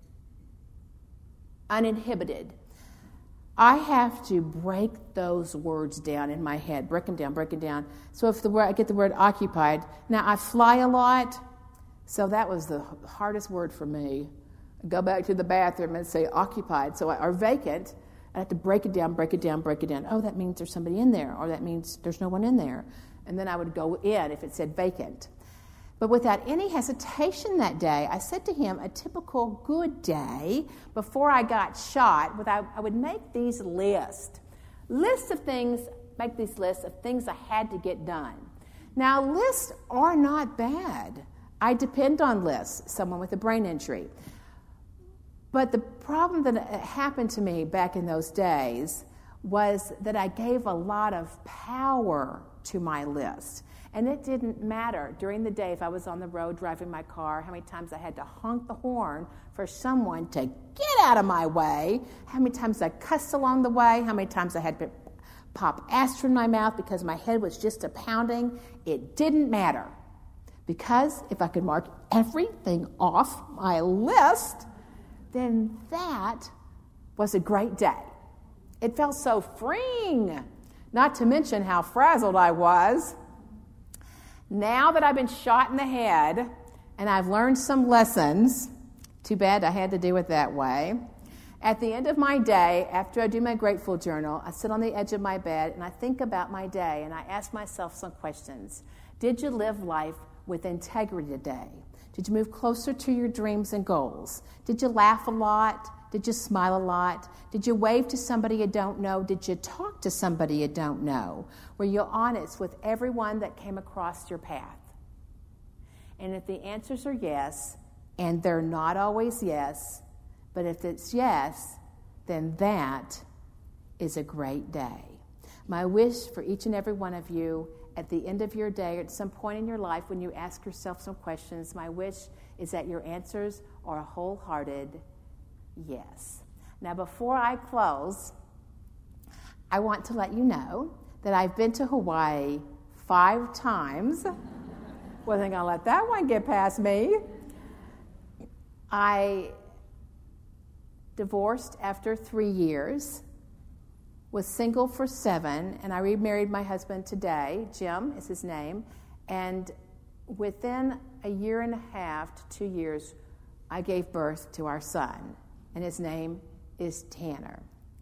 uninhibited, I have to break those words down in my head, break them down. So if I get the word occupied, now I fly a lot, so that was the hardest word for me. I go back to the bathroom and say occupied, or vacant. I have to break it down. Oh, that means there's somebody in there, or that means there's no one in there. And then I would go in if it said vacant. But without any hesitation that day, I said to him, a typical good day before I got shot, I would make these lists of things, make these lists of things I had to get done. Now, lists are not bad. I depend on lists, someone with a brain injury. But the problem that happened to me back in those days was that I gave a lot of power to my list. And it didn't matter during the day if I was on the road driving my car, how many times I had to honk the horn for someone to get out of my way, how many times I cussed along the way, how many times I had to pop aspirin in my mouth because my head was just a pounding. It didn't matter. Because if I could mark everything off my list, then that was a great day. It felt so freeing, not to mention how frazzled I was. Now that I've been shot in the head and I've learned some lessons, too bad I had to do it that way, at the end of my day, after I do my grateful journal, I sit on the edge of my bed and I think about my day and I ask myself some questions. Did you live life with integrity today? Did you move closer to your dreams and goals? Did you laugh a lot? Did you smile a lot? Did you wave to somebody you don't know? Did you talk to somebody you don't know? Were you honest with everyone that came across your path? And if the answers are yes, and they're not always yes, but if it's yes, then that is a great day. My wish for each and every one of you at the end of your day, or at some point in your life when you ask yourself some questions, my wish is that your answers are a wholehearted yes. Now, before I close, I want to let you know that I've been to Hawaii 5 times. Wasn't going to let that one get past me. I divorced after 3 years, was single for 7, and I remarried my husband today. Jim is his name. And within a year and a half to 2 years, I gave birth to our son, and his name is Tanner.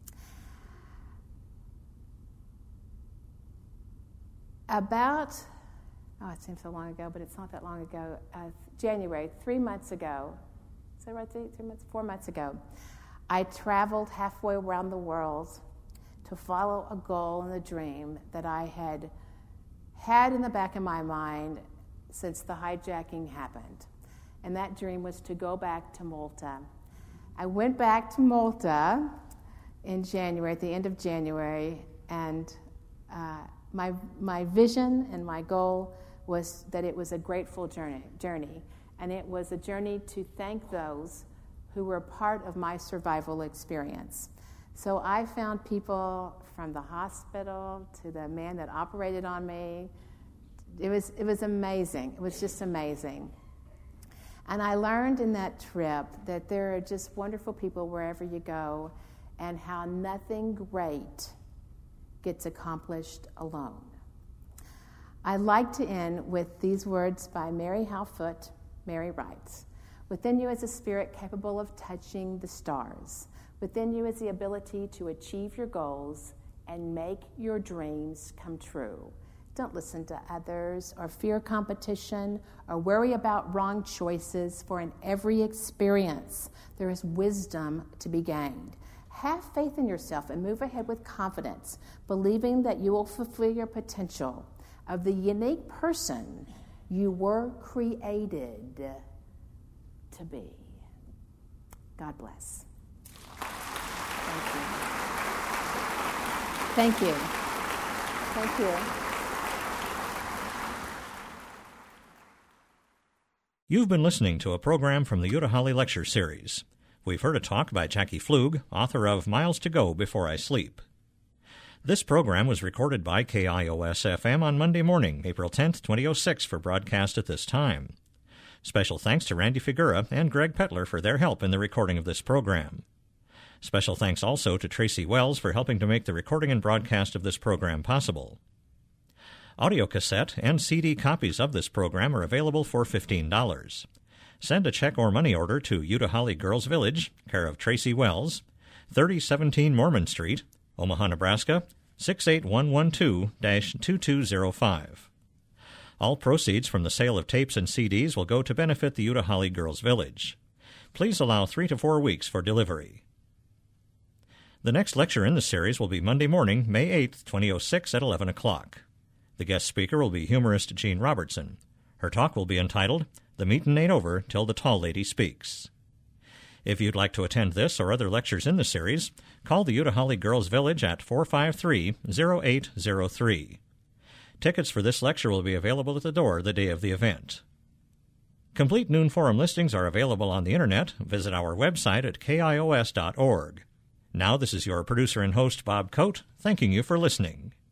It seems so long ago, but it's not that long ago. January, 3 months ago. Is that right? 4 months ago. I traveled halfway around the world to follow a goal and a dream that I had in the back of my mind since the hijacking happened. And that dream was to go back to Malta. I went back to Malta in January, at the end of January, and my vision and my goal was that it was a grateful journey, and it was a journey to thank those who were part of my survival experience. So I found people from the hospital to the man that operated on me. It was amazing. It was just amazing. And I learned in that trip that there are just wonderful people wherever you go, and how nothing great gets accomplished alone. I'd like to end with these words by Mary Howe Foote. Mary writes, "Within you is a spirit capable of touching the stars. Within you is the ability to achieve your goals and make your dreams come true. Don't listen to others or fear competition or worry about wrong choices, for in every experience there is wisdom to be gained. Have faith in yourself and move ahead with confidence, believing that you will fulfill your potential of the unique person you were created to be." God bless. Thank you. Thank you. You've been listening to a program from the Utah Holly Lecture Series. We've heard a talk by Jackie Flug, author of Miles to Go Before I Sleep. This program was recorded by KIOS-FM on Monday morning, April 10th, 2006, for broadcast at this time. Special thanks to Randy Figura and Greg Petler for their help in the recording of this program. Special thanks also to Tracy Wells for helping to make the recording and broadcast of this program possible. Audio cassette and CD copies of this program are available for $15. Send a check or money order to Utah Holly Girls Village, care of Tracy Wells, 3017 Mormon Street, Omaha, Nebraska, 68112-2205. All proceeds from the sale of tapes and CDs will go to benefit the Utah Holly Girls Village. Please allow 3 to 4 weeks for delivery. The next lecture in the series will be Monday morning, May 8th, 2006 at 11 o'clock. The guest speaker will be humorist Jean Robertson. Her talk will be entitled, "The Meetin' Ain't Over Till the Tall Lady Speaks." If you'd like to attend this or other lectures in the series, call the Utah Holly Girls Village at 453-0803. Tickets for this lecture will be available at the door the day of the event. Complete Noon Forum listings are available on the Internet. Visit our website at kios.org. Now this is your producer and host, Bob Coate, thanking you for listening.